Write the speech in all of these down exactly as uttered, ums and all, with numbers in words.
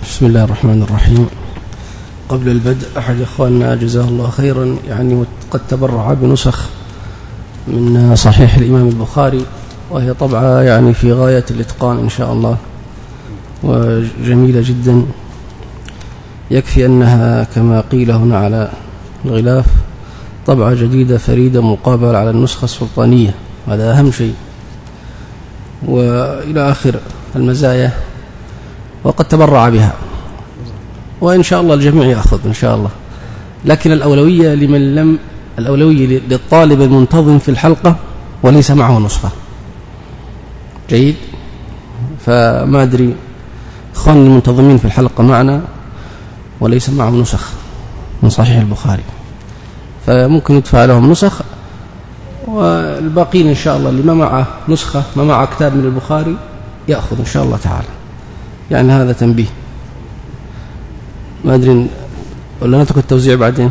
بسم الله الرحمن الرحيم. قبل البدء أحد إخواننا جزاه الله خيرا يعني قد تبرع بنسخ من صحيح الإمام البخاري، وهي طبعة يعني في غاية الإتقان إن شاء الله وجميلة جدا، يكفي أنها كما قيل هنا على الغلاف طبعة جديدة فريدة مقابلة على النسخة السلطانية، هذا أهم شيء، وإلى آخر المزايا، وقد تبرع بها وإن شاء الله الجميع يأخذ إن شاء الله، لكن الأولوية لمن لم الأولوية للطالب المنتظم في الحلقة وليس معه نسخة. جيد، فما أدري إخوان المنتظمين في الحلقة معنا وليس معهم نسخ من صحيح البخاري، فممكن يدفع لهم نسخ، والباقين إن شاء الله اللي ما معه نسخة ما معه كتاب من البخاري يأخذ إن شاء الله تعالى. يعني هذا تنبيه، ما أدري ولا نترك التوزيع بعدين.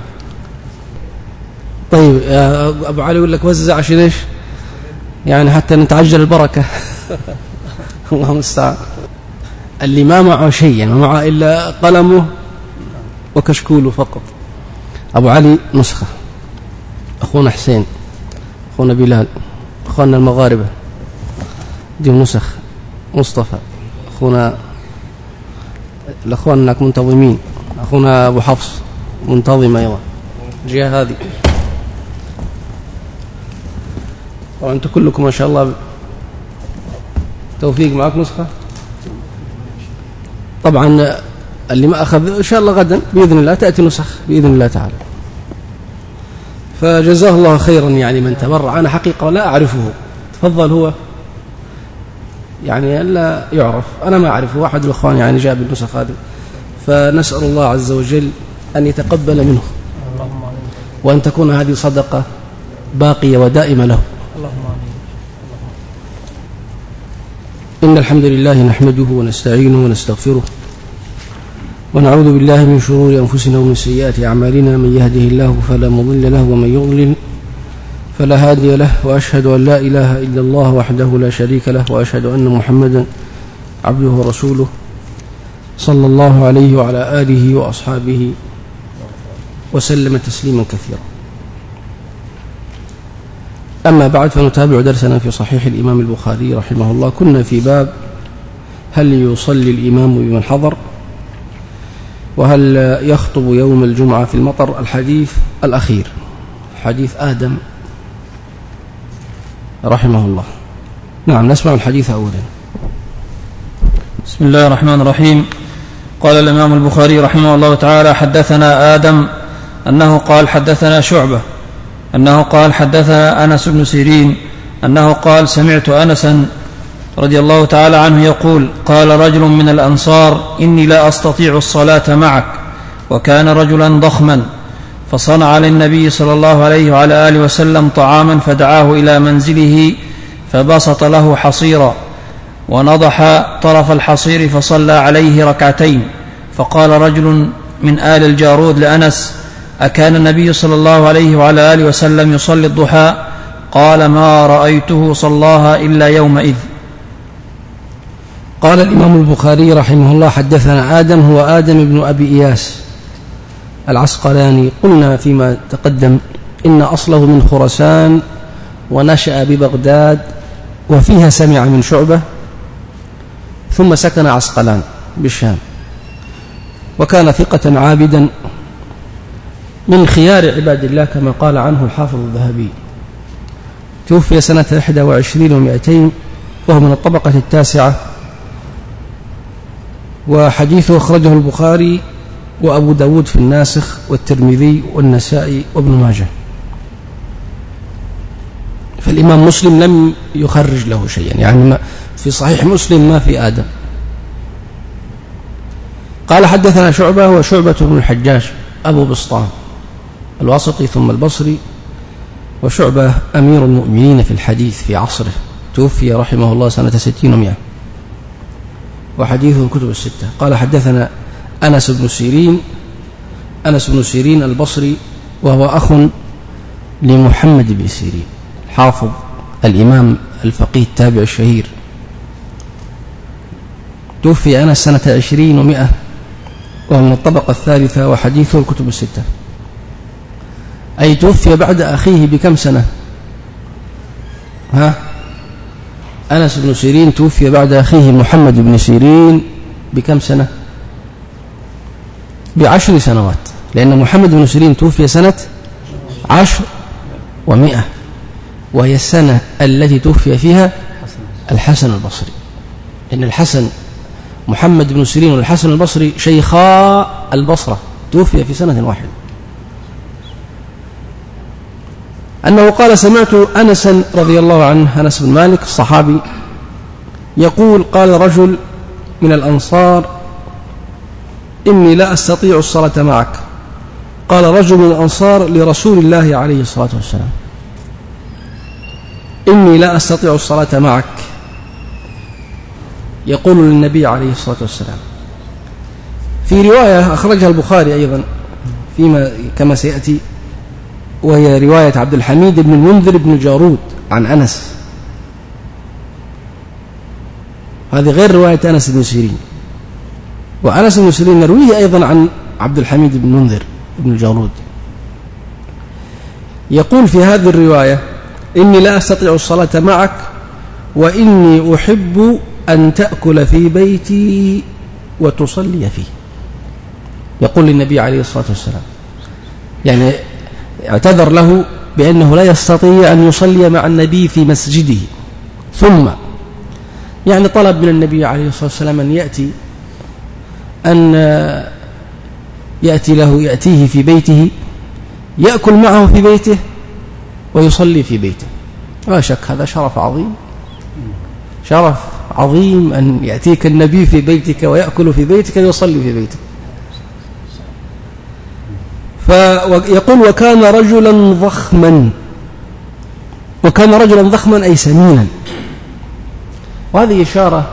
طيب يا أبو علي يقول لك وزع عشان إيش؟ يعني حتى نتعجل البركة. الله المستعان. اللي ما معه شيء يعني ما معه إلا قلمه وكشكوله فقط. أبو علي نسخة، أخونا حسين، أخونا بلال، أخونا المغاربة دي نسخ، مصطفى، أخونا الأخوان هناك منتظمين، أخونا أبو حفص منتظم أيضا الجهة هذه. طبعا أنتم كلكم ما شاء الله توفيق معك نسخة. طبعا اللي ما أخذ إن شاء الله غدا بإذن الله تأتي نسخ بإذن الله تعالى. فجزاه الله خيرا يعني من تبرع. أنا حقيقة لا أعرفه، تفضل هو يعني لا يعرف، أنا ما أعرفه، أحد الأخوان يعني جاء بالنسخ هذه، فنسأل الله عز وجل أن يتقبل منه وأن تكون هذه صدقة باقية ودائمة له. إن الحمد لله نحمده ونستعينه ونستغفره ونعوذ بالله من شرور أنفسنا ومن سيئات أعمالنا، من يهده الله فلا مضل له ومن يضلل فلا هادي له، وأشهد أن لا إله إلا الله وحده لا شريك له، وأشهد أن محمدا عبده ورسوله صلى الله عليه وعلى آله وأصحابه وسلم تسليما كثيرا. أما بعد، فنتابع درسنا في صحيح الإمام البخاري رحمه الله. كنا في باب هل يصلي الإمام بمن حضر، وهل يخطب يوم الجمعة في المطر، الحديث الأخير حديث آدم رحمه الله. نعم، نسمع الحديث أولا. بسم الله الرحمن الرحيم. قال الإمام البخاري رحمه الله تعالى: حدثنا آدم أنه قال حدثنا شعبة أنه قال حدثنا أنس بن سيرين أنه قال: سمعت أنسا رضي الله تعالى عنه يقول: قال رجل من الأنصار: إني لا أستطيع الصلاة معك، وكان رجلا ضخما، فصنع للنبي صلى الله عليه وعلى آله وسلم طعاما، فدعاه إلى منزله فبسط له حصيرا ونضح طرف الحصير فصلى عليه ركعتين. فقال رجل من آل الجارود لأنس: أكان النبي صلى الله عليه وعلى آله وسلم يصلي الضحى؟ قال: ما رأيته صلاها إلا يومئذ. قال الإمام البخاري رحمه الله: حدثنا آدم، هو آدم بن أبي إياس العسقلاني. قلنا فيما تقدم إن أصله من خراسان ونشأ ببغداد، وفيها سمع من شعبة، ثم سكن عسقلان بالشام، وكان ثقة عابدا من خيار عباد الله كما قال عنه الحافظ الذهبي. توفي سنة إحدى وعشرين ومائتين، وهو من الطبقة التاسعة، وحديثه أخرجه البخاري وأبو داود في الناسخ، والترمذي والنسائي وابن ماجه. فالإمام مسلم لم يخرج له شيئا، يعني في صحيح مسلم ما في آدم. قال حدثنا شعبة، وشعبة بن الحجاج أبو بسطام الواسطي ثم البصري، وشعبة أمير المؤمنين في الحديث في عصره، توفي رحمه الله سنة ستين ومئة، وحديثه الكتب الستة. قال حدثنا أنس بن سيرين، أنس بن سيرين البصري، وهو أخ لمحمد بن سيرين حافظ الإمام الفقيه التابع الشهير، توفي أنس سنة عشرين ومئة وهو من الطبقة الثالثة وحديثه الكتب الستة. أي توفي بعد أخيه بكم سنة؟ ها؟ أنس بن سيرين توفي بعد أخيه محمد بن سيرين بكم سنة؟ بعشر سنوات، لأن محمد بن سيرين توفي سنة عشر ومئة، وهي السنة التي توفي فيها الحسن البصري. إن الحسن محمد بن سيرين والحسن البصري شيخا البصرة، توفي في سنة واحدة. أنه قال: سمعت أنسا رضي الله عنه، أنس بن مالك الصحابي، يقول: قال رجل من الأنصار: إني لا أستطيع الصلاة معك. قال رجل من الأنصار لرسول الله عليه الصلاة والسلام: إني لا أستطيع الصلاة معك. يقول للنبي عليه الصلاة والسلام. في رواية أخرجها البخاري أيضا فيما كما سيأتي، وهي رواية عبد الحميد بن المنذر بن جارود عن أنس، هذه غير رواية أنس بن سيرين. وأنس بن سيرين نرويه أيضا عن عبد الحميد بن المنذر بن جارود. يقول في هذه الرواية: إني لا أستطيع الصلاة معك، وإني أحب أن تأكل في بيتي وتصلي فيه. يقول للنبي عليه الصلاة والسلام، يعني اعتذر له بأنه لا يستطيع أن يصلي مع النبي في مسجده، ثم يعني طلب من النبي عليه الصلاة والسلام أن يأتي أن يأتي له يأتيه في بيته، يأكل معه في بيته ويصلي في بيته. لا شك هذا شرف عظيم، شرف عظيم أن يأتيك النبي في بيتك ويأكل في بيتك ويصلي في بيتك. فيقول: وكان رجلا ضخما. وكان رجلا ضخما أي سمينا. وهذه إشارة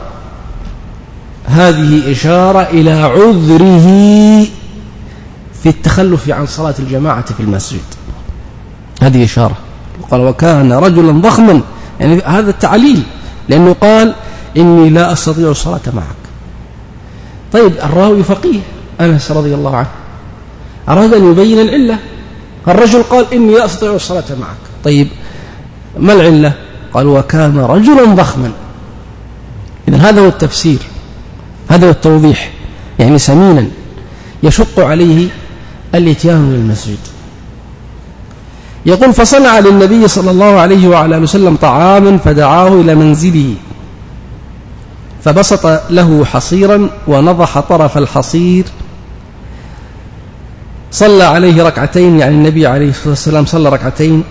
هذه إشارة إلى عذره في التخلف عن صلاة الجماعة في المسجد. هذه إشارة. قال: وكان رجلا ضخما، يعني هذا التعليل، لأنه قال: إني لا أستطيع الصلاة معك. طيب الراوي فقيه أنس رضي الله عنه أراد أن يبين العلة. الرجل قال: إني لا أستطيع الصلاة معك. طيب ما العلة؟ قال: وكان رجلا ضخما. إذن هذا هو التفسير، هذا هو التوضيح، يعني سمينا يشق عليه الاتيان للمسجد. يقول: فصنع للنبي صلى الله عليه وعلى آله وسلم طعاما فدعاه إلى منزله، فبسط له حصيرا ونضح طرف الحصير، صلى عليه ركعتين، يعني النبي عليه الصلاة والسلام صلى ركعتين،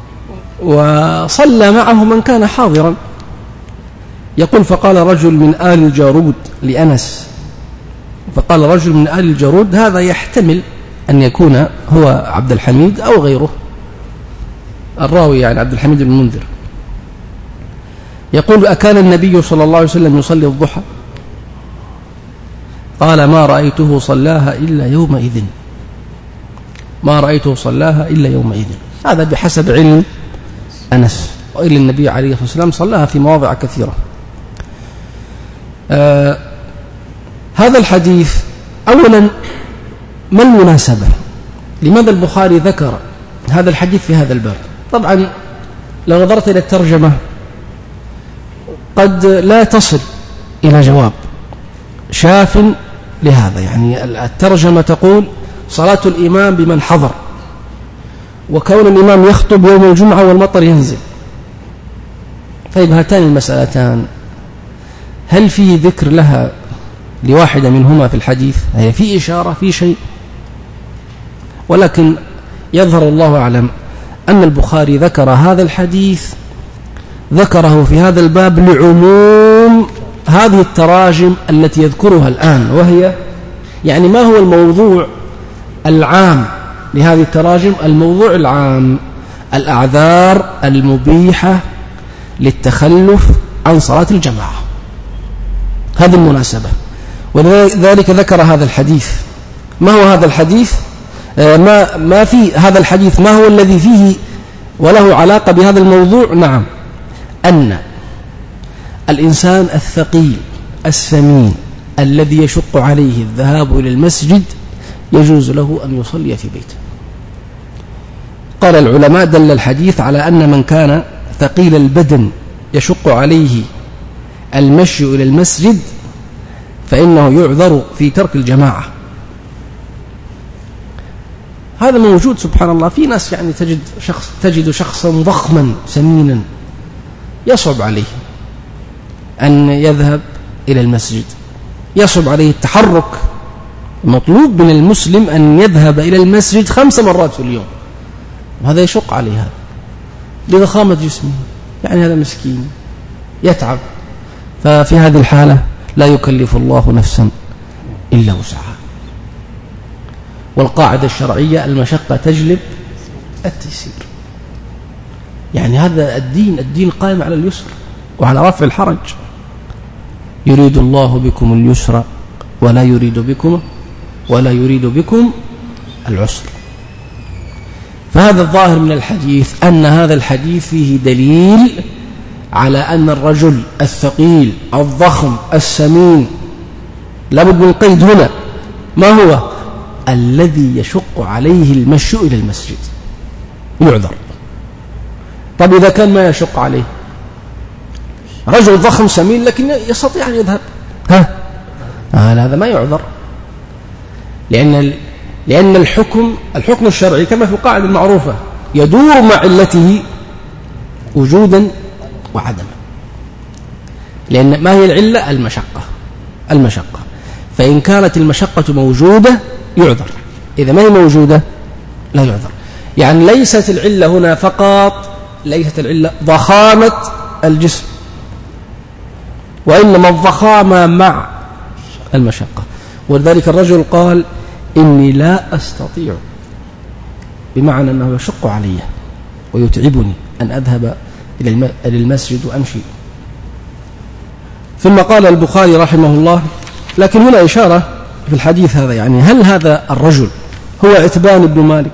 وصلى معه من كان حاضرا. يقول: فقال رجل من آل الجارود لأنس، فقال رجل من آل الجارود، هذا يحتمل أن يكون هو عبد الحميد أو غيره، الراوي يعني عبد الحميد بن المنذر. يقول: أكان النبي صلى الله عليه وسلم يصلي الضحى؟ قال: ما رأيته صلاها إلا يومئذ، ما رأيته صلاها إلا يومئذ. هذا بحسب علم أنس، وإلا النبي عليه الصلاة والسلام صلاها في مواضع كثيرة. آه هذا الحديث أولا ما المناسبة؟ لماذا البخاري ذكر هذا الحديث في هذا الباب؟ طبعا لو نظرت إلى الترجمة قد لا تصل إلى جواب شاف لهذا. يعني الترجمة تقول: صلاة الإمام بمن حضر، وكون الإمام يخطب يوم الجمعة والمطر ينزل. طيب هاتان المسألتان هل في ذكر لها لواحدة منهما في الحديث؟ هي في إشارة في شيء، ولكن يظهر الله أعلم أن البخاري ذكر هذا الحديث، ذكره في هذا الباب لعموم هذه التراجم التي يذكرها الآن، وهي يعني ما هو الموضوع العام لهذه التراجم؟ الموضوع العام الأعذار المبيحة للتخلف عن صلاة الجماعة، هذه المناسبة، ولذلك ذكر هذا الحديث. ما هو هذا الحديث؟ ما ما في هذا الحديث ما هو الذي فيه وله علاقة بهذا الموضوع؟ نعم، أن الإنسان الثقيل السمين الذي يشق عليه الذهاب إلى المسجد يجوز له أن يصلي في بيته. قال العلماء دل الحديث على أن من كان ثقيل البدن يشق عليه المشي إلى المسجد فإنه يعذر في ترك الجماعة. هذا موجود سبحان الله، في ناس يعني تجد شخص تجد شخصا ضخما سمينا يصعب عليه أن يذهب إلى المسجد، يصعب عليه التحرك. مطلوب من المسلم أن يذهب إلى المسجد خمس مرات في اليوم، وهذا يشق عليه هذا لضخامة جسمه، يعني هذا مسكين يتعب. ففي هذه الحالة لا يكلف الله نفسا إلا وسعها. والقاعدة الشرعية المشقة تجلب التيسير، يعني هذا الدين الدين قائم على اليسر وعلى رفع الحرج. يريد الله بكم اليسر ولا يريد بكم ولا يريد بكم العسر. فهذا الظاهر من الحديث أن هذا الحديث فيه دليل على أن الرجل الثقيل الضخم السمين، لابد من القيد هنا، ما هو؟ الذي يشق عليه المشي إلى المسجد يعذر. طب إذا كان ما يشق عليه رجل ضخم سمين لكن يستطيع أن يذهب، ها آه هذا ما يعذر، لأن لأن الحكم الحكم الشرعي كما في القاعدة المعروفة يدور مع علته وجودا وعدما. لأن ما هي العلة؟ المشقة المشقة فإن كانت المشقة موجودة يعذر، إذا ما هي موجودة لا يعذر. يعني ليست العلة هنا فقط ليست العلة ضخامة الجسم، وإنما الضخامة مع المشقة. ولذلك الرجل قال إني لا أستطيع، بمعنى أنه يشق علي ويتعبني أن أذهب إلى المسجد وأمشي. ثم قال البخاري رحمه الله، لكن هنا إشارة في الحديث هذا، يعني هل هذا الرجل هو عتبان بن مالك؟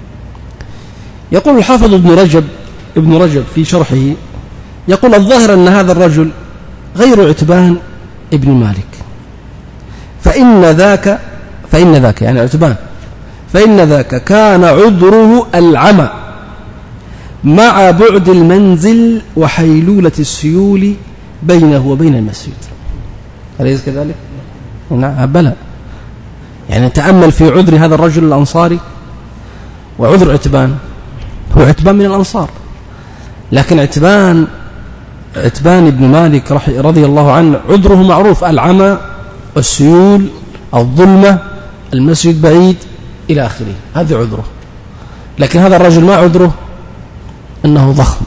يقول الحافظ ابن رجب ابن رجب في شرحه، يقول الظاهر أن هذا الرجل غير عتبان ابن مالك، فإن ذاك فإن ذاك يعني عتبان فإن ذاك كان عذره العمى مع بعد المنزل وحيلولة السيول بينه وبين المسجد. أليس كذلك؟ نعم بلى. يعني تأمل في عذر هذا الرجل الأنصاري وعذر عتبان. هو عتبان من الأنصار، لكن عتبان عتبان بن مالك رضي الله عنه عذره معروف، العمى والسيول الظلمة المسجد بعيد إلى آخره، هذا عذره. لكن هذا الرجل ما عذره أنه ضخم.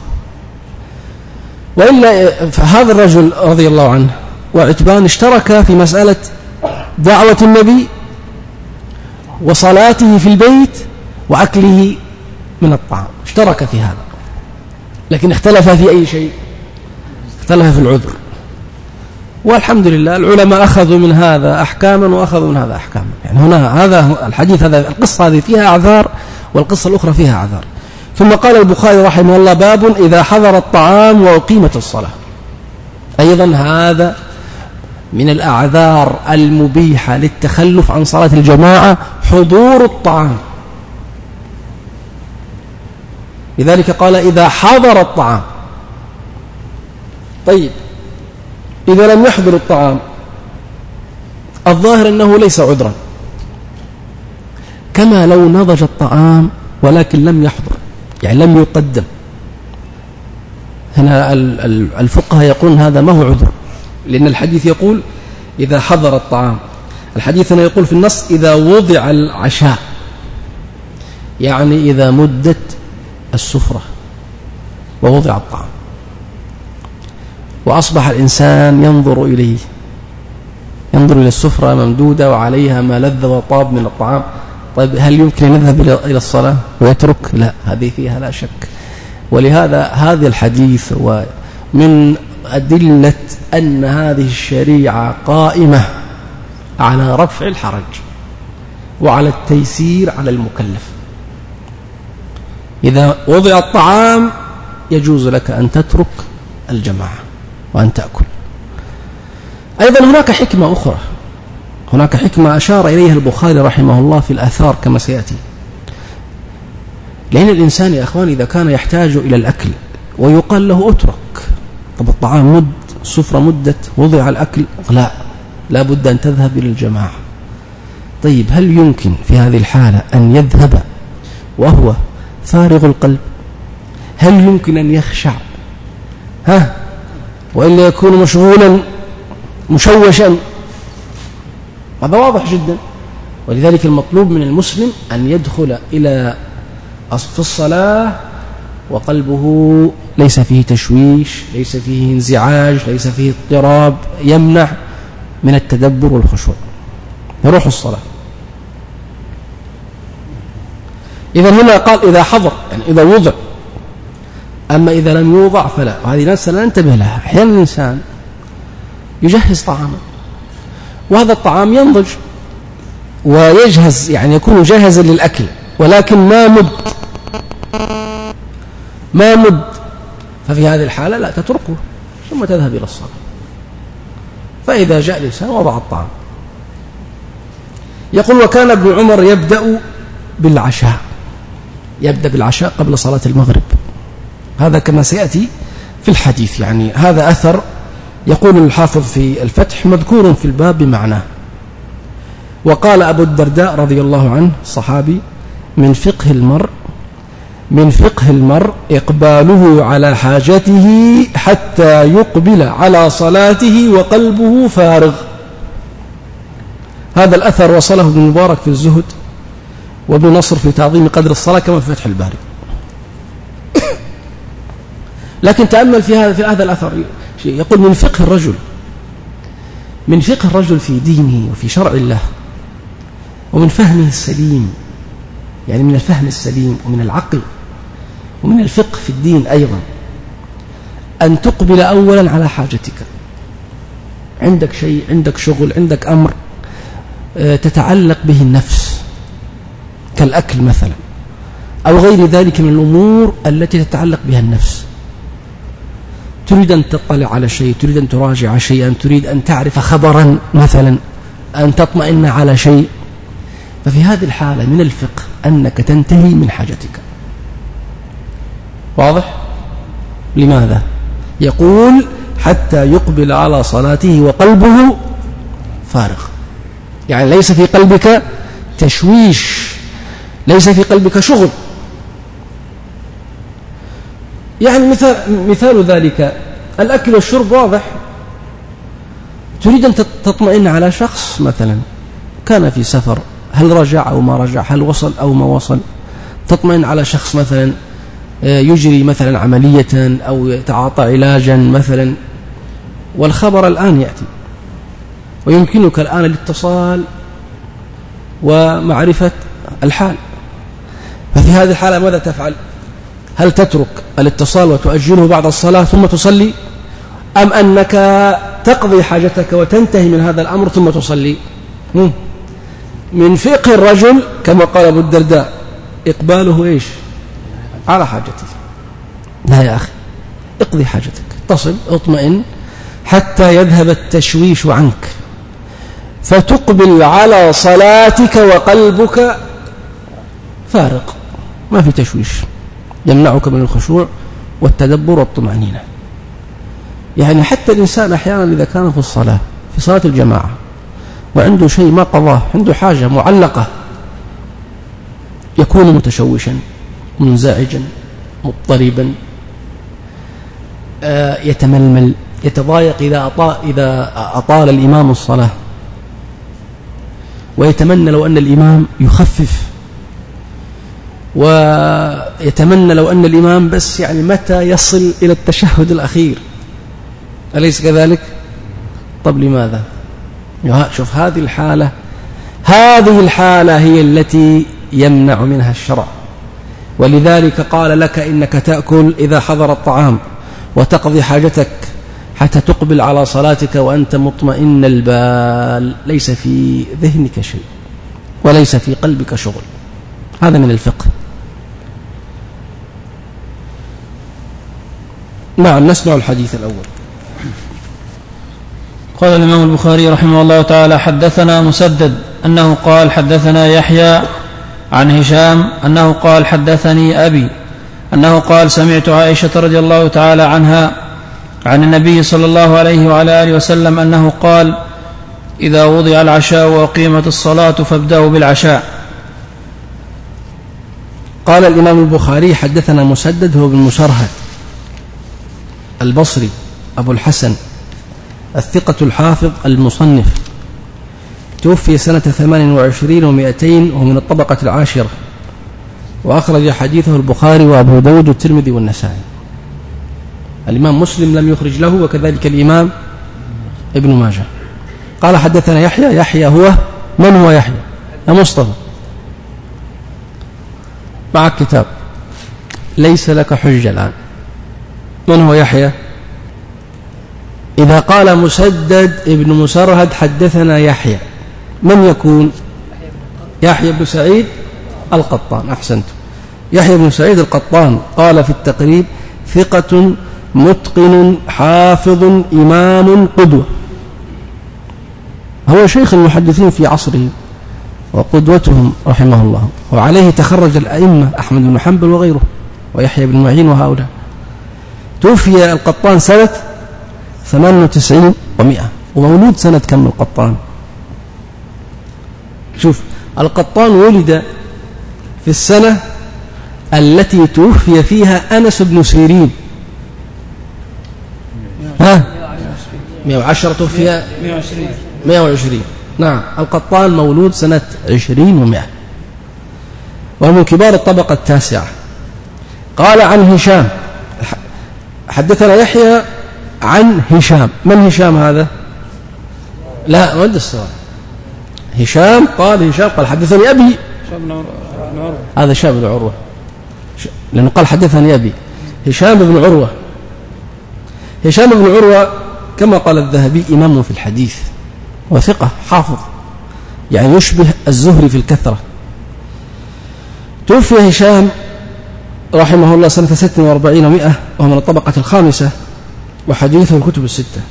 وإلا فهذا الرجل رضي الله عنه وعتبان اشترك في مسألة دعوة النبي وصلاته في البيت وأكله من الطعام، اشترك في هذا، لكن اختلف في أي شيء؟ اختلف في العذر. والحمد لله العلماء أخذوا من هذا أحكاما وأخذوا من هذا أحكاما. يعني هنا هذا الحديث هذا القصة هذه فيها أعذار والقصة الأخرى فيها أعذار. ثم قال البخاري رحمه الله باب إذا حضر الطعام وأقيمت الصلاة. أيضا هذا من الأعذار المبيحة للتخلف عن صلاة الجماعة حضور الطعام. لذلك قال إذا حضر الطعام. طيب إذا لم يحضر الطعام الظاهر أنه ليس عذرا، كما لو نضج الطعام ولكن لم يحضر، يعني لم يقدم. هنا الفقهاء يقولون هذا ما هو عذر، لأن الحديث يقول إذا حضر الطعام. الحديث هنا يقول في النص إذا وضع العشاء، يعني إذا مدت السفرة ووضع الطعام وأصبح الإنسان ينظر إليه، ينظر إلى السفرة ممدودة وعليها ما لذ وطاب من الطعام. طيب هل يمكن أن يذهب إلى الصلاة ويترك؟ لا، هذه فيها لا شك. ولهذا هذا الحديث ومن أدلة أن هذه الشريعة قائمة على رفع الحرج وعلى التيسير على المكلف. إذا وضع الطعام يجوز لك أن تترك الجماعة وأن تأكل. أيضا هناك حكمة أخرى هناك حكمة أشار إليها البخاري رحمه الله في الآثار كما سيأتي. لأن الإنسان يا أخوان إذا كان يحتاج إلى الأكل ويقال له أترك، طب الطعام مد، السفرة مدت، وضع الأكل، لا لا بد أن تذهب إلى الجماعة. طيب هل يمكن في هذه الحالة أن يذهب وهو فارغ القلب؟ هل يمكن أن يخشع ها وإلا يكون مشغولا مشوشا؟ هذا واضح جدا. ولذلك المطلوب من المسلم أن يدخل إلى في الصلاة وقلبه ليس فيه تشويش، ليس فيه انزعاج، ليس فيه اضطراب يمنع من التدبر والخشوع، يروح الصلاة. إذا هنا قال إذا حضر، يعني إذا وضع، أما إذا لم يوضع فلا. وهذه مسألة ننتبه لها. أحيانا الإنسان يجهز طعاما وهذا الطعام ينضج ويجهز، يعني يكون جاهزا للأكل، ولكن ما مد ما مد ففي هذه الحالة لا تتركه ثم تذهب إلى الصلاة. فإذا جاء الإنسان وضع الطعام. يقول وكان ابن عمر يبدأ بالعشاء، يبدأ بالعشاء قبل صلاة المغرب. هذا كما سيأتي في الحديث، يعني هذا أثر يقول الحافظ في الفتح مذكور في الباب بمعناه. وقال أبو الدرداء رضي الله عنه الصحابي من فقه المرء من فقه المرء إقباله على حاجته حتى يقبل على صلاته وقلبه فارغ. هذا الأثر وصله ابن مبارك في الزهد وابن نصر في تعظيم قدر الصلاة كما في فتح الباري. لكن تأمل في هذا في هذا الأثر، يقول من فقه الرجل من فقه الرجل في دينه وفي شرع الله ومن فهمه السليم، يعني من الفهم السليم ومن العقل ومن الفقه في الدين أيضا، أن تقبل أولا على حاجتك. عندك شيء، عندك شغل، عندك أمر تتعلق به النفس كالأكل مثلا أو غير ذلك من الأمور التي تتعلق بها النفس، تريد أن تطلع على شيء، تريد أن تراجع شيئا، تريد أن تعرف خبرا مثلا، أن تطمئن على شيء، ففي هذه الحالة من الفقه أنك تنتهي من حاجتك. واضح؟ لماذا؟ يقول حتى يقبل على صلاته وقلبه فارغ، يعني ليس في قلبك تشويش، ليس في قلبك شغل. يعني مثال, مثال ذلك الأكل والشرب واضح، تريد أن تطمئن على شخص مثلا كان في سفر، هل رجع أو ما رجع، هل وصل أو ما وصل، تطمئن على شخص مثلا يجري مثلا عملية أو يتعاطى علاجا مثلا، والخبر الآن يأتي ويمكنك الآن الاتصال ومعرفة الحال. ففي هذه الحالة ماذا تفعل؟ هل تترك الاتصال وتؤجله بعد الصلاة ثم تصلي، أم أنك تقضي حاجتك وتنتهي من هذا الأمر ثم تصلي؟ من فقه الرجل كما قال أبو الدرداء إقباله إيش؟ على حاجته. لا يا أخي، اقضي حاجتك، تصل، اطمئن حتى يذهب التشويش عنك، فتقبل على صلاتك وقلبك فارغ، ما في تشويش يمنعك من الخشوع والتدبر والطمأنينة. يعني حتى الإنسان أحيانا إذا كان في الصلاة في صلاة الجماعة وعنده شيء ما قضاه، عنده حاجة معلقة، يكون متشوشا منزعجا مضطربا، يتململ، يتضايق إذا أطال, إذا أطال الإمام الصلاة، ويتمنى لو أن الإمام يخفف، ويتمنى لو أن الإمام بس يعني متى يصل إلى التشهد الأخير، أليس كذلك؟ طب لماذا؟ شوف هذه الحالة هذه الحالة هي التي يمنع منها الشرع. ولذلك قال لك إنك تأكل إذا حضر الطعام وتقضي حاجتك حتى تقبل على صلاتك وأنت مطمئن البال، ليس في ذهنك شيء وليس في قلبك شغل. هذا من الفقه. نعم، نسمع الحديث الأول. قال الإمام البخاري رحمه الله تعالى حدثنا مسدد أنه قال حدثنا يحيى عن هشام أنه قال حدثني أبي أنه قال سمعت عائشة رضي الله تعالى عنها عن النبي صلى الله عليه وعلى آله وسلم أنه قال إذا وضع العشاء وأقيمت الصلاة فابدأوا بالعشاء. قال الإمام البخاري حدثنا مسدد هو بن مسرهد البصري أبو الحسن الثقة الحافظ المصنف، توفي سنة ثمان وعشرين ومائتين ومن الطبقة العاشرة، وأخرج حديثه البخاري وأبو داود والترمذي والنسائي. الإمام مسلم لم يخرج له، وكذلك الإمام ابن ماجه. قال حدثنا يحيى. يحيى هو من هو يحيى؟ يا مصطفى معك كتاب، ليس لك حجة الآن. من هو يحيى؟ إذا قال مسدد ابن مسرهد حدثنا يحيى، من يكون؟ يحيى بن سعيد القطان. أحسنت. يحيى بن سعيد القطان قال في التقريب ثقة متقن حافظ إمام قدوة، هو شيخ المحدثين في عصره وقدوتهم رحمه الله، وعليه تخرج الأئمة أحمد بن حنبل وغيره ويحيى بن معين وهؤلاء. توفي القطان سنة ثمان وتسعين ومئة، ومولود سنة كم القطان؟ شوف، القطان ولد في السنة التي توفي فيها أنس بن سيرين. ها مئة وعشرة توفي مئة وعشرين. نعم، القطان مولود سنة عشرين ومئة، ومن كبار الطبقة التاسعة. قال عن هشام حدثنا يحيى عن هشام. من هشام هذا؟ لا ود السؤال. هشام قال هشام قال حدثني أبي، هذا شاب بن عروة، لأنه قال حدثني أبي. هشام بن عروة. هشام بن عروة كما قال الذهبي إمام في الحديث وثقة حافظ، يعني يشبه الزهري في الكثرة. توفي هشام رحمه الله سنة ست وأربعين ومئة، وهو من الطبقة الخامسة، وحديثه الكتب الستة.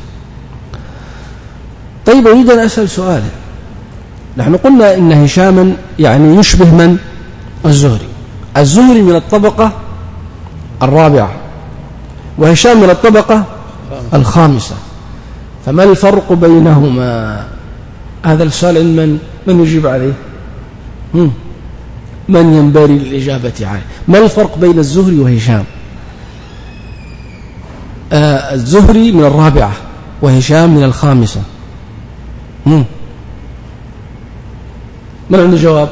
طيب، أريد أن أسأل سؤالا. نحن قلنا إن هشاما يعني يشبه من؟ الزهري. الزهري من الطبقة الرابعة، وهشام من الطبقة الخامسة، فما الفرق بينهما؟ هذا السؤال من من يجيب عليه؟ هم. من ينبغي الإجابة عليه؟ ما الفرق بين الزهري وهشام؟ آه الزهري من الرابعة وهشام من الخامسة. هم. من عنده جواب؟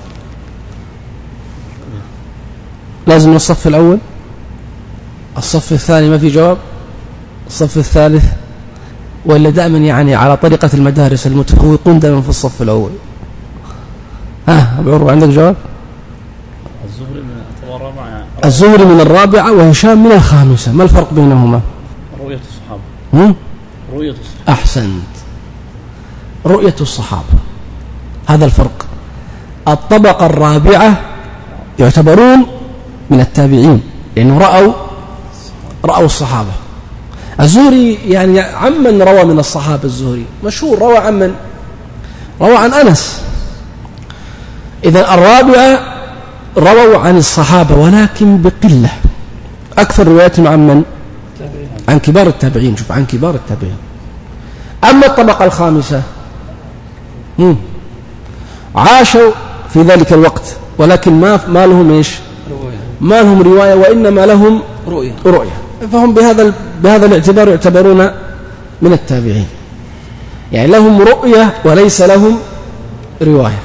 لازم الصف الأول، الصف الثاني ما في جواب، الصف الثالث، ولا دائما يعني على طريقة المدارس المتفوقون دائما في الصف الأول؟ ها أبو عروة عندك جواب؟ الزهري من الرابعة يعني. الزهري من الرابعة وهشام من الخامسة، ما الفرق بينهما؟ رؤية الصحابة. هم؟ رؤية الصحابة. أحسنت، رؤية الصحابة، هذا الفرق. الطبقة الرابعة يعتبرون من التابعين لأنه رأوا رأوا الصحابة. الزهري يعني عمن روى من الصحابة، الزهري مشهور روى عمن روى عن أنس. إذا الرابعة رووا عن الصحابة ولكن بقلة، أكثر رواياتهم عن من؟ عن كبار التابعين. شوف، عن كبار التابعين. أما الطبقة الخامسة هم. عاشوا في ذلك الوقت ولكن ما ما لهم إيش؟ ما لهم رواية، وإنما لهم رؤية رؤية فهم بهذا بهذا الاعتبار يعتبرون من التابعين، يعني لهم رؤية وليس لهم رواية.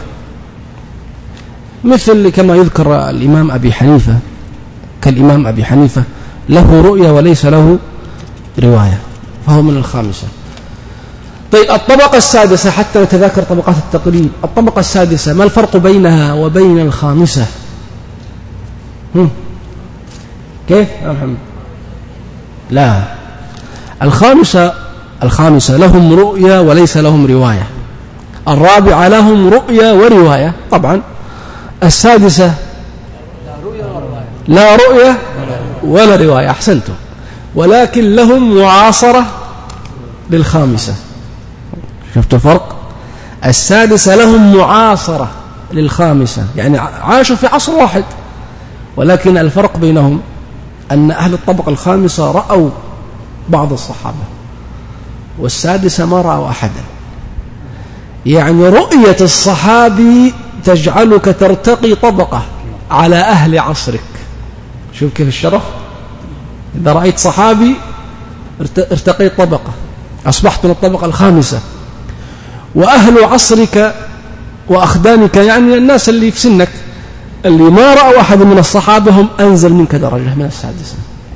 مثل كما يذكر الإمام أبي حنيفة، كالإمام أبي حنيفة له رؤية وليس له رواية، فهو من الخامسة. طيب، الطبقة السادسة حتى نتذاكر طبقات التقريب. الطبقة السادسة ما الفرق بينها وبين الخامسة؟ هم. كيف يا محمد؟ لا، الخامسة الخامسة لهم رؤية وليس لهم رواية، الرابعة لهم رؤية ورواية طبعا، السادسة لا رؤية ولا رواية. أحسنتم، ولكن لهم معاصرة للخامسة. شفتوا الفرق؟ السادسة لهم معاصرة للخامسة، يعني عاشوا في عصر واحد، ولكن الفرق بينهم أن أهل الطبقة الخامسة رأوا بعض الصحابة، والسادسة ما رأوا أحدا. يعني رؤية الصحابي تجعلك ترتقي طبقة على أهل عصرك. شوف كيف الشرف، إذا رأيت صحابي ارتقيت طبقة، أصبحت من الطبقة الخامسة. وأهل عصرك وأخدانك يعني الناس اللي في سنك اللي ما رأوا أحد من الصحابة هم أنزل منك درجة من السادسة.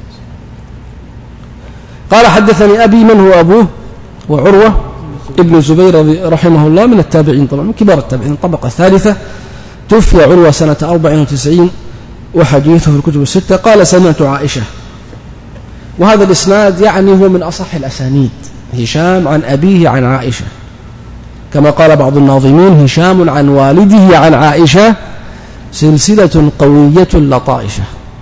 قال حدثني أبي، من هو أبوه؟ وعروة ابن الزبير رحمه الله، من التابعين طبعا، من كبار التابعين، الطبقة الثالثة. توفي عروة سنة أربع وتسعين وحديثه في الكتب الستة. قال سمعت عائشة، وهذا الإسناد يعني هو من أصح الأسانيد، هشام عن أبيه عن عائشة، كما قال بعض الناظمين هشام عن والده عن عائشة سلسلة قوية لطائشة.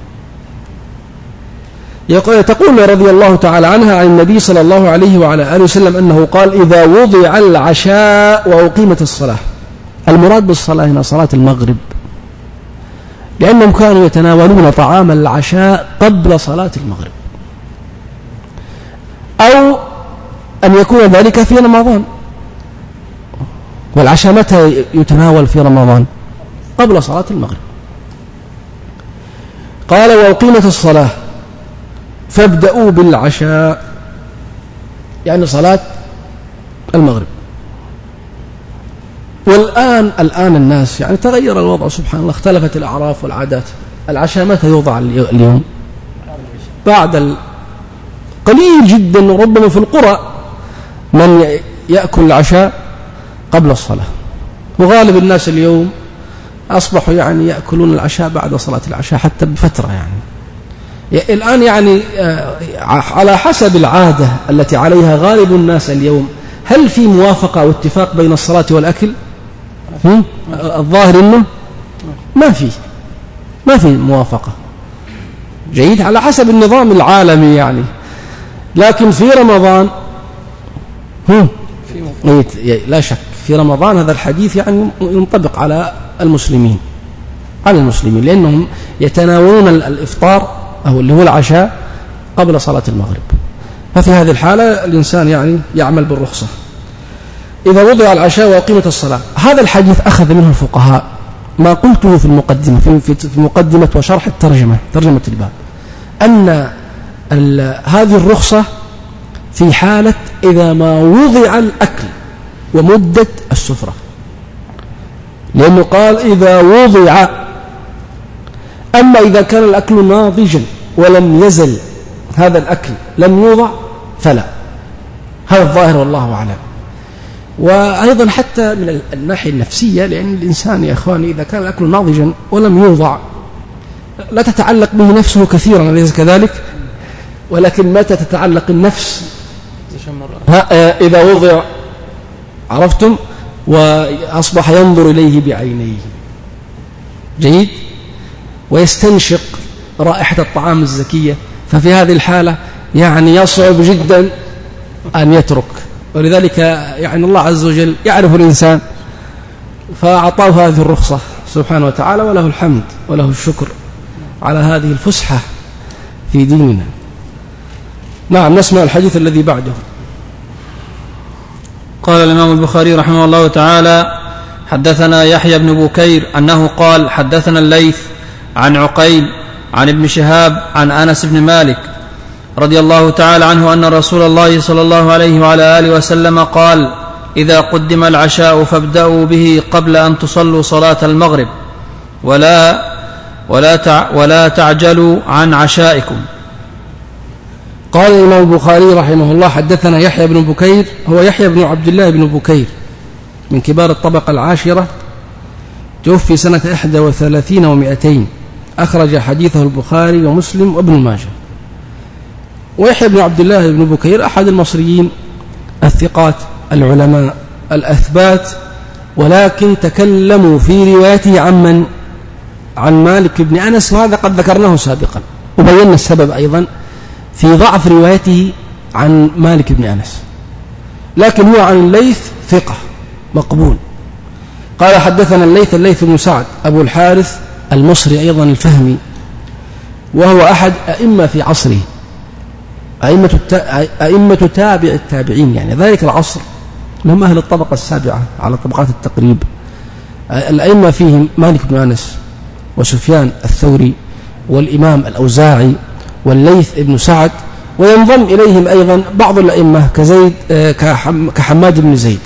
تقول رضي الله تعالى عنها عن النبي صلى الله عليه وعلى آله وسلم أنه قال: إذا وضع العشاء وأقيمت الصلاة. المراد بالصلاة هنا صلاة المغرب، لأنهم كانوا يتناولون طعام العشاء قبل صلاة المغرب، أو أن يكون ذلك في رمضان. والعشاء متى يتناول في رمضان؟ قبل صلاة المغرب. قال: وأقيمت الصلاة فابدأوا بالعشاء، يعني صلاة المغرب. والآن الآن الناس يعني تغير الوضع سبحان الله، اختلفت الأعراف والعادات. العشاء متى يوضع اليوم؟ بعد قليل جدا، ربما في القرى من يأكل العشاء قبل الصلاة، وغالب الناس اليوم أصبحوا يعني يأكلون العشاء بعد صلاة العشاء حتى بفترة. يعني الآن يعني على حسب العادة التي عليها غالب الناس اليوم، هل في موافقة واتفاق بين الصلاة والأكل؟ الظاهر إنه ما في ما في موافقة. جيد، على حسب النظام العالمي يعني. لكن في رمضان لا شك في رمضان هذا الحديث يعني ينطبق على المسلمين على المسلمين لأنهم يتناولون الإفطار أو اللي هو العشاء قبل صلاة المغرب. ففي هذه الحالة الإنسان يعني يعمل بالرخصة. إذا وضع العشاء وأقيمت الصلاة، هذا الحديث أخذ منه الفقهاء ما قلته في المقدمة في, في مقدمة وشرح الترجمة ترجمة الباب، أن هذه الرخصة في حالة إذا ما وضع الأكل ومدة السفرة، لأنه قال إذا وضع. أما إذا كان الأكل ناضجا ولم يزل هذا الأكل لم يوضع فلا، هذا الظاهر والله أعلم. وأيضا حتى من الناحية النفسية، لأن الإنسان يا إخواني إذا كان الأكل ناضجا ولم يوضع لا تتعلق به نفسه كثيرا، أليس كذلك؟ ولكن متى تتعلق النفس؟ إذا وضع، عرفتم، وأصبح ينظر إليه بعينيه، جيد، ويستنشق رائحة الطعام الزكية، ففي هذه الحالة يعني يصعب جدا أن يترك. ولذلك يعني الله عز وجل يعرف الإنسان فأعطاه هذه الرخصة سبحانه وتعالى، وله الحمد وله الشكر على هذه الفسحة في ديننا. نعم، نسمع الحديث الذي بعده. قال الإمام البخاري رحمه الله تعالى: حدثنا يحيى بن بكير أنه قال: حدثنا الليث عن عقيل عن ابن شهاب عن أنس بن مالك رضي الله تعالى عنه أن رسول الله صلى الله عليه وعلى آله وسلم قال: إذا قدم العشاء فابدأوا به قبل أن تصلوا صلاة المغرب، ولا ولا تع ولا تعجلوا عن عشائكم. قال الإمام البخاري رحمه الله: حدثنا يحيى بن بكير، هو يحيى بن عبد الله بن بكير من كبار الطبقة العاشرة، توفي سنة إحدى وثلاثين ومائتين، أخرج حديثه البخاري ومسلم وابن ماجه. ويحيى بن عبد الله بن بكير أحد المصريين الثقات العلماء الأثبات، ولكن تكلموا في روايته عن من؟ عن مالك بن أنس، وهذا قد ذكرناه سابقا وبينا السبب أيضا في ضعف روايته عن مالك بن أنس. لكن هو عن الليث ثقة مقبول. قال حدثنا الليث الليث بن سعد أبو الحارث المصري أيضا الفهمي، وهو أحد أئمة في عصره، أئمة, التا... أئمة تابع التابعين، يعني ذلك العصر لهم أهل الطبقة السابعة على طبقات التقريب. الأئمة فيهم مالك بن أنس وسفيان الثوري والإمام الأوزاعي والليث بن سعد، وينضم إليهم أيضا بعض الأئمة كزيد كحماد بن زيد.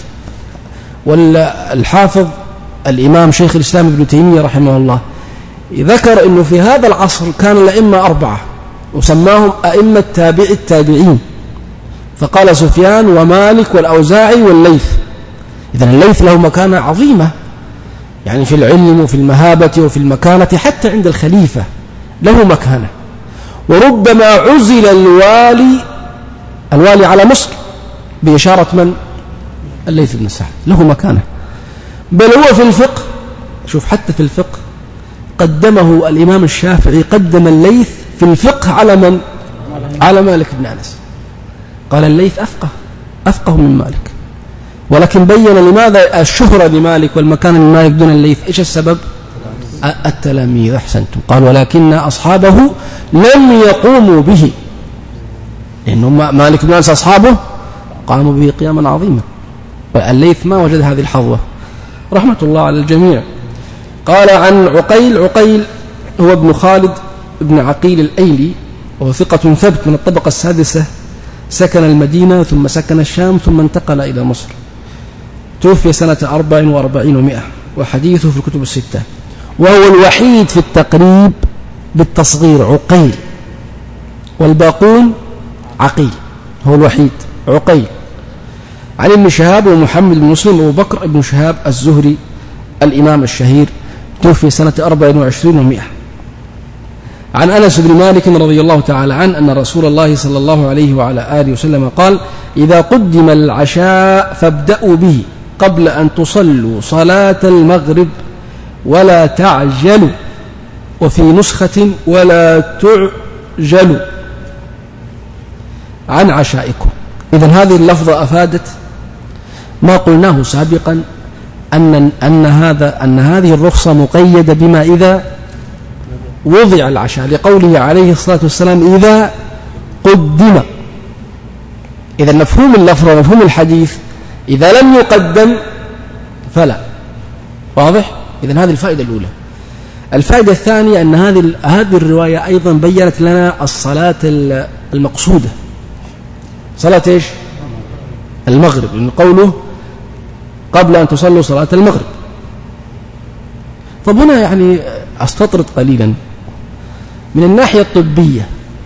والحافظ الإمام شيخ الإسلام ابن تيمية رحمه الله ذكر أنه في هذا العصر كان الأئمة أربعة وسماهم أئمة تابع التابعين، فقال سفيان ومالك والأوزاعي والليث. إذن الليث له مكانة عظيمة يعني في العلم وفي المهابة وفي المكانة، حتى عند الخليفة له مكانة. وربما عزل الوالي الوالي على مصر بإشارة من؟ الليث بن سعد، له مكانة. بل هو في الفقه، شوف حتى في الفقه قدمه الإمام الشافعي، قدم الليث في الفقه على من؟ على مالك بن أنس. قال الليث أفقه أفقه من مالك، ولكن بين لماذا الشهرة لمالك والمكان لمالك دون الليث. إيش السبب؟ التلاميذ. أحسنتم. قال ولكن أصحابه لم يقوموا به، لأنه مالك بن أنس أصحابه قاموا به قياما عظيما، والليث ما وجد هذه الحظوة رحمة الله على الجميع. قال عن عقيل، عقيل هو ابن خالد ابن عقيل الأيلي، وهو ثقة ثبت من الطبقة السادسة، سكن المدينة ثم سكن الشام ثم انتقل إلى مصر، توفي سنة أربع وأربعين ومئة، وحديثه في الكتب الستة، وهو الوحيد في التقريب بالتصغير عقيل، والباقون عقيل، هو الوحيد عقيل. عن ابن شهاب ومحمد بن مسلم وابو بكر ابن شهاب الزهري الإمام الشهير، توفي سنة أربع وعشرين ومئة. عن أنس بن مالك رضي الله تعالى عنه أن رسول الله صلى الله عليه وعلى آله وسلم قال إذا قدم العشاء فابدأوا به قبل أن تصلوا صلاة المغرب ولا تعجلوا، وفي نسخة ولا تعجلوا عن عشائكم. إذن هذه اللفظة أفادت ما قلناه سابقا، أن أن هذا أن هذه الرخصة مقيدة بما إذا وضع العشاء، لقوله عليه الصلاة والسلام إذا قدم. إذا مفهوم اللفظ ومفهوم الحديث إذا لم يقدم فلا. واضح؟ إذن هذه الفائدة الأولى. الفائدة الثانية أن هذه هذه الرواية أيضا بيّنت لنا الصلاة المقصودة، صلاة إيش؟ المغرب، لأن قوله قبل أن تصلوا صلاة المغرب. طب هنا يعني أستطرد قليلا من الناحية الطبية،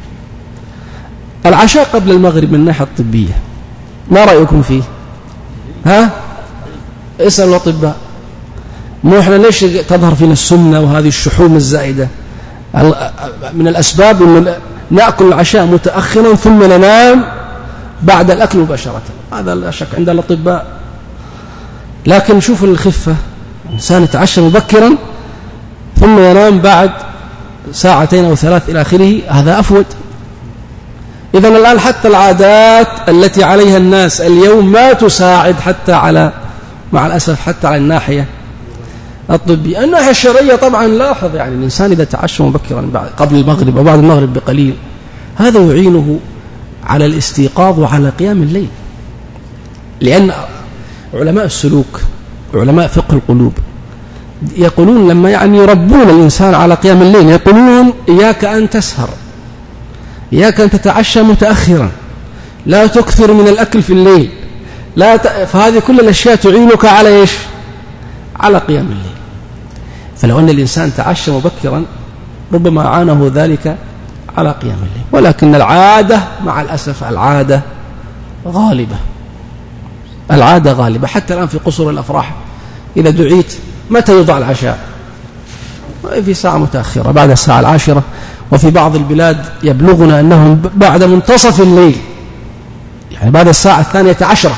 العشاء قبل المغرب من الناحية الطبية ما رأيكم فيه؟ ها؟ اسأل الأطباء. مو إحنا ليش تظهر فينا السمنة وهذه الشحوم الزائدة؟ من الأسباب أن نأكل العشاء متأخرا ثم ننام بعد الأكل مباشرة، هذا لا شك عند الأطباء. لكن شوف الخفة، إنسان يتعشى مبكرا ثم ينام بعد ساعتين أو ثلاث إلى آخره، هذا أفود. إذن الآن حتى العادات التي عليها الناس اليوم ما تساعد حتى على، مع الأسف حتى على الناحية الطبية. الناحية الشرعية طبعا لاحظ يعني الإنسان إذا تعشى مبكرا بعد قبل المغرب أو بعد المغرب بقليل، هذا يعينه على الاستيقاظ وعلى قيام الليل. لأن علماء السلوك علماء فقه القلوب يقولون لما يعني يربون الإنسان على قيام الليل، يقولون إياك أن تسهر، إياك أن تتعشى متأخرا، لا تكثر من الأكل في الليل، لا ت... فهذه كل الأشياء تعينك على إيش؟ على قيام الليل. فلو أن الإنسان تعشى مبكرا ربما عانه ذلك على قيام الليل، ولكن العادة مع الأسف العادة غالبة، العادة غالبة. حتى الآن في قصر الأفراح إذا دعيت متى يوضع العشاء؟ في ساعة متأخرة بعد الساعة العاشرة، وفي بعض البلاد يبلغنا أنهم بعد منتصف الليل، يعني بعد الساعة الثانية عشرة،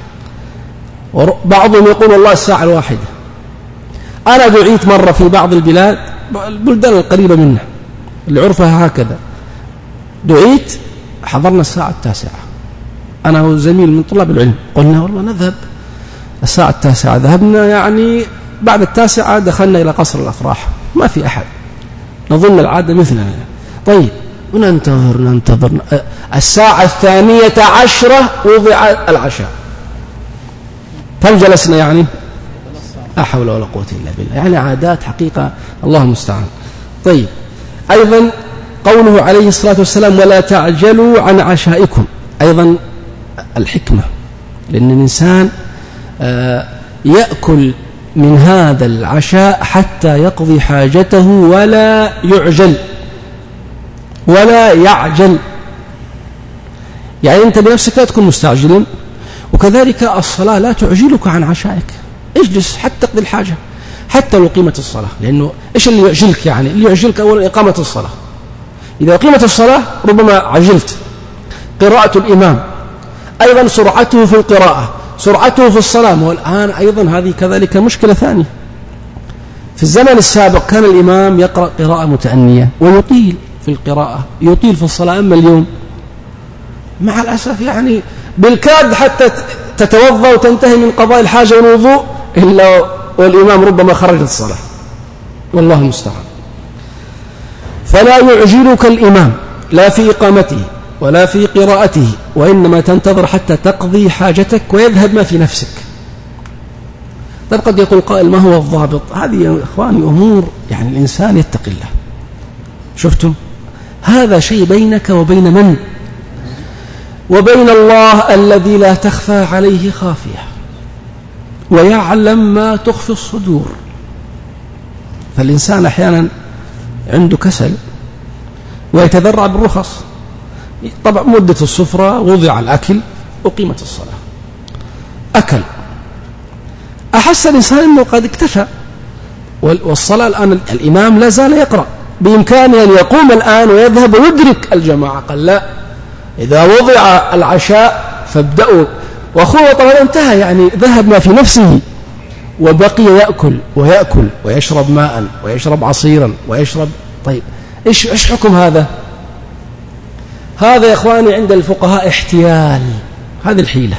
وبعضهم يقول الله الساعة الواحدة. أنا دعيت مرة في بعض البلاد البلدان القريبة منها اللي عرفها هكذا، دعيت حضرنا الساعة التاسعة أنا وزميل من طلاب العلم، قلنا والله نذهب الساعة التاسعة ذهبنا، يعني بعد التاسعة دخلنا إلى قصر الأفراح، ما في أحد، نظن العادة مثلنا. طيب وننتظر ننتظر الساعة الثانية عشرة وضع العشاء، كم جلسنا يعني؟ لا حول ولا قوة إلا بالله، يعني عادات حقيقة الله المستعان. طيب أيضا قوله عليه الصلاة والسلام ولا تعجلوا عن عشائكم، أيضا الحكمة، لأن الإنسان يأكل من هذا العشاء حتى يقضي حاجته ولا يعجل ولا يعجل، يعني أنت بنفسك لا تكون مستعجلا، وكذلك الصلاة لا تعجلك عن عشائك، اجلس حتى تقضي الحاجة حتى لو قيمة الصلاة، لأنه إيش اللي يعجلك؟ يعني اللي يعجلك أولا إقامة الصلاة، إذا قيمة الصلاة ربما عجلت. قراءة الإمام أيضا سرعته في القراءة، سرعته في الصلاة، والآن أيضا هذه كذلك مشكلة ثانية. في الزمن السابق كان الإمام يقرأ قراءة متأنية ويطيل في القراءة، يطيل في الصلاة، أما اليوم مع الأسف يعني بالكاد حتى تتوضأ وتنتهي من قضاء الحاجة والوضوء إلا والإمام ربما خرج الصلاة، والله المستعان. فلا يعجلك الإمام لا في إقامته ولا في قراءته، وإنما تنتظر حتى تقضي حاجتك ويذهب ما في نفسك. طيب قد يقول قائل ما هو الضابط؟ هذه يا إخواني أمور يعني الإنسان يتقي الله. شفتم؟ هذا شيء بينك وبين من؟ وبين الله الذي لا تخفى عليه خافية ويعلم ما تخفي الصدور. فالإنسان أحيانا عنده كسل ويتذرع بالرخص، طبعا مدة السفرة وضع الأكل وقيمة الصلاة، أكل، أحس الإنسان أنه قد اكتفى، والصلاة الآن الإمام لا زال يقرأ، بإمكانه أن يقوم الآن ويذهب ويدرك الجماعة. قال لا، إذا وضع العشاء فابدأوا، وأخوه طبعا انتهى، يعني ذهب ما في نفسه وبقي يأكل ويأكل ويشرب ماء ويشرب عصيرا ويشرب. طيب إيش إيش حكم هذا؟ هذا يا إخواني عند الفقهاء احتيال، هذه الحيلة،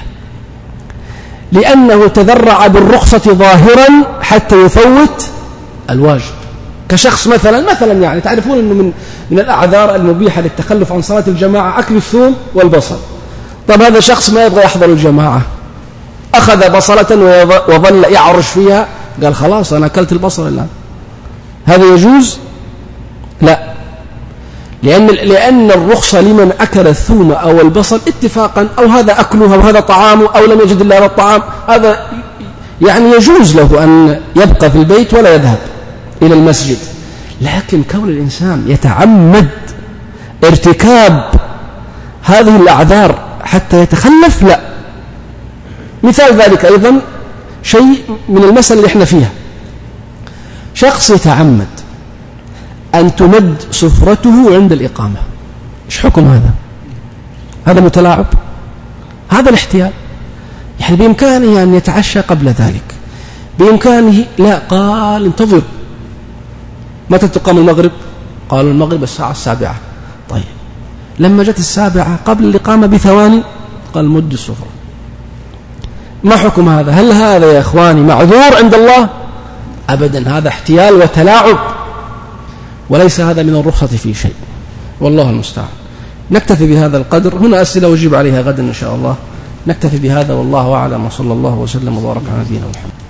لأنه تذرع بالرخصة ظاهرا حتى يفوت الواجب. كشخص مثلا مثلا يعني تعرفون أنه من من الأعذار المبيحة للتخلف عن صلاة الجماعة أكل الثوم والبصل. طب هذا شخص ما يبغى يحضر الجماعة، أخذ بصلة وظل يعرش فيها، قال خلاص أنا أكلت البصل الآن، هذا يجوز؟ لا، لأن لأن الرخصة لمن أكل الثوم أو البصل اتفاقا، أو هذا أكله أو هذا طعامه أو لم يجد إلا هذا الطعام، هذا يعني يجوز له أن يبقى في البيت ولا يذهب إلى المسجد. لكن كون الإنسان يتعمد ارتكاب هذه الأعذار حتى يتخلف، لا. مثال ذلك أيضا شيء من المسألة اللي احنا فيها، شخص يتعمد أن تمد سفرته عند الإقامة، إيش حكم هذا؟ هذا متلاعب، هذا الاحتيال. يعني بإمكانه أن يتعشى قبل ذلك، بإمكانه، لا، قال انتظر متى تقام المغرب؟ قالوا المغرب الساعة السابعة. طيب لما جت السابعة قبل الإقامة بثواني قال مد السفرة. ما حكم هذا؟ هل هذا يا إخواني معذور عند الله؟ أبدا، هذا احتيال وتلاعب، وليس هذا من الرخصة في شيء، والله المستعان. نكتفي بهذا القدر، هنا أسئلة وجيب عليها غدا إن شاء الله. نكتفي بهذا والله أعلم، وصلى الله وسلم وبارك على نبينا محمد.